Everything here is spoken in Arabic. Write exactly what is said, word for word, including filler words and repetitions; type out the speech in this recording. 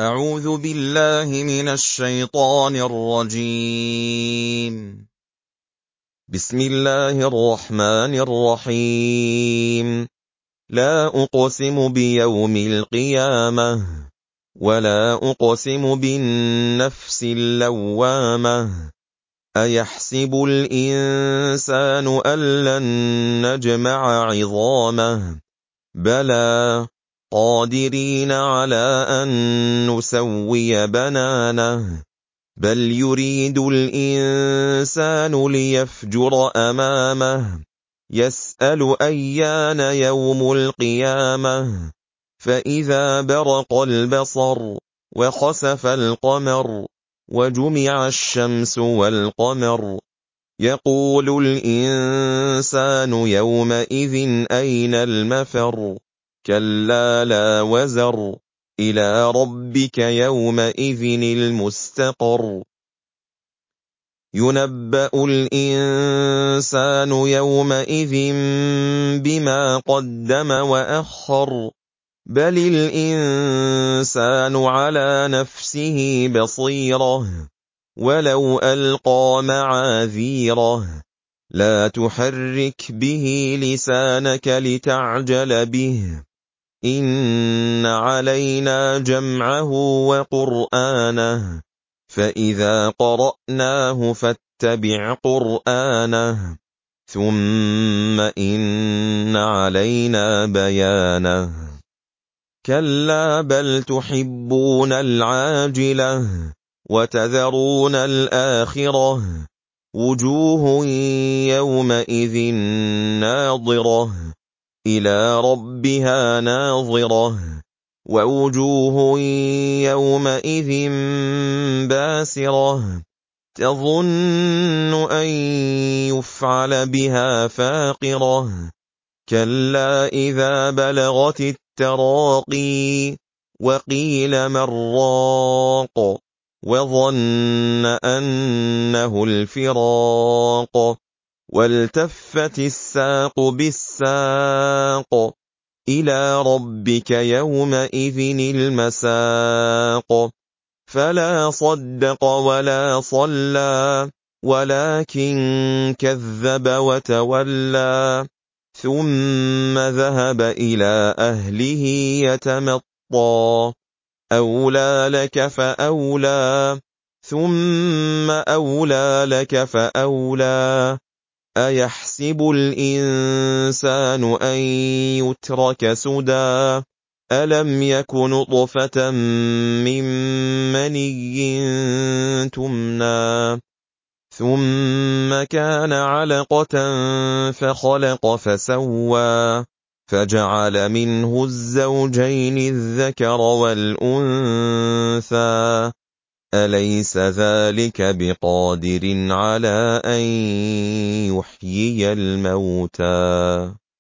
أعوذ بالله من الشيطان الرجيم. بسم الله الرحمن الرحيم. لا أقسم بيوم القيامة ولا أقسم بالنفس اللوامة. أيحسب الإنسان أن لن نجمع عظامه بلى قادرين على أن نسوي بنانه بل يريد الإنسان ليفجر أمامه يسأل أيان يوم القيامة فإذا برق البصر وخسف القمر وجمع الشمس والقمر يقول الإنسان يومئذ أين المفر كلا لا وزر إلى ربك يومئذ المستقر ينبأ الإنسان يومئذ بما قدم وأخر بل الإنسان على نفسه بصيرة ولو ألقى معاذيره لا تحرك به لسانك لتعجل به إن علينا جمعه وقرآنه فإذا قرأناه فاتبع قرآنه ثم إن علينا بيانه كلا بل تحبون العاجلة وتذرون الآخرة وجوه يومئذ ناظرة إلى ربها ناظرة ووجوه يومئذ باسرة تظن أن يفعل بها فاقرة كلا إذا بلغت التراقي وقيل من راق وظن أنه الفراق والتفت الساق بالساق إلى ربك يومئذ المساق فلا صدق ولا صلى ولكن كذب وتولى ثم ذهب إلى أهله يتمطى أولى لك فأولى ثم أولى لك فأولى أيحسب الإنسان أن يترك سدى ألم يك نطفة من مني تمنى ثم كان علقة فخلق فسوى فجعل منه الزوجين الذكر والأنثى أليس ذلك بقادر على أن يحيي الموتى